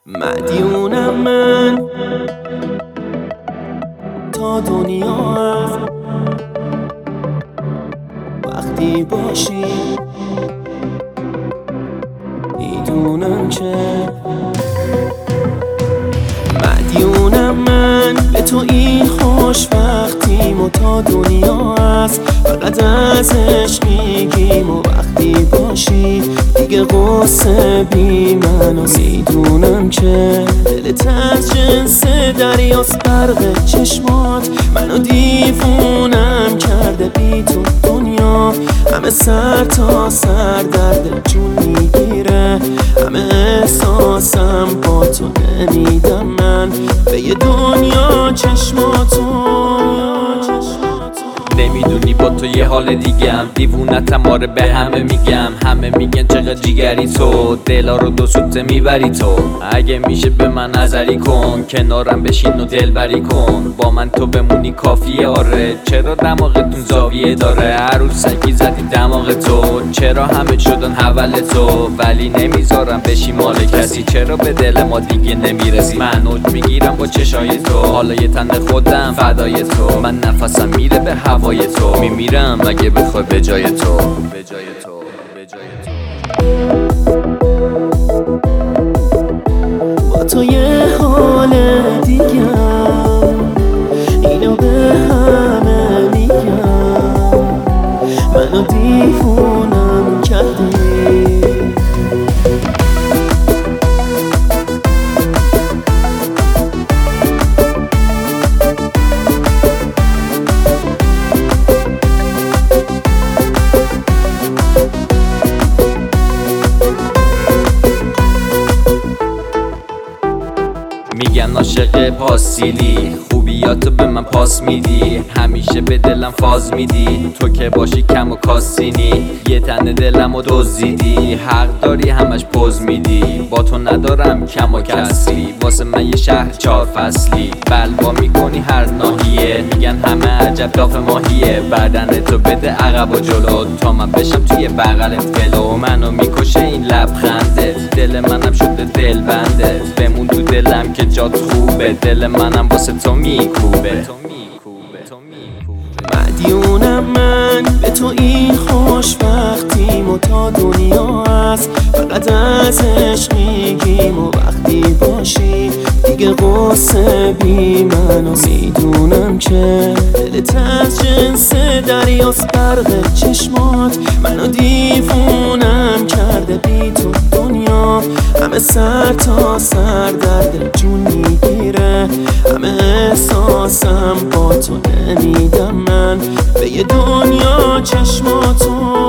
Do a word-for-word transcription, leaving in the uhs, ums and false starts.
مدیونم من تا دنیا هست وقتی باشی میدونم که مدیونم من به تو این خوشبختیم و تا دنیا هست فقط ازش میگیم و وقتی باشی دیگه قصه بی من و میدونم که دلت از جنس دریاست برق چشمات منو دیوونم کرده بی تو دنیا همه سر تا سر درد جون میگیره همه احساسم با تو نمیدم من به یه دنیا چشماتو نمیدونی با تو یه حال دیگم دیوونتم آره به همه میگم همه میگن چقدر جیگری تو دلا رو دو سوته میبری تو اگه میشه به من نظری کن کنارم بشین و دلبری کن با من تو بمونی کافیه آره چرا دماغتون زاویه داره عروسکی زدی دماغ تو چرا همه شدن حول تو ولی نمیذارم بشی مال کسی چرا به دل ما دیگه نمیرسی من اوج میگیرم با چشای تو حالا یه تن خودم فدای تو من نفسم میره به هوا تو میمیرم اگه بخوای به جای تو به جای تو به جای تو با تو یه حال دیگم اینو به همه میگم منو دیوونم کردی میگن عاشق پاسیلی خوبیاتو به من پاس میدی همیشه به دلم فاز میدی تو که باشی کم و کاسینی یه تن دلم و دزدیدی حق داری همش پوز میدی با تو ندارم کم و کسی واسه من یه شهر چهار فصلی بلوا میکنی هر ناحیه میگن همه عجب داف ماهیه بدن تو بده عقب و جلو تا من بشم توی بغلت فلو منو میکشه این لبخندت دل منم شده دل بندت بمون تو دلم که جات خوبه دل منم واسه تو میکوبه مدیونم من به تو این خوشبختیم و تا دنیا هست فقط ازش میگیم و وقتی باشی دیگه قصه بی من و میدونم که دلت از جنس دریاست برق چشمات منو دیوونم کرده بی تو دنیا همه سر تا سر درد جون میگیره همه احساسم با تو نمیدم من به یه دنیا چشماتو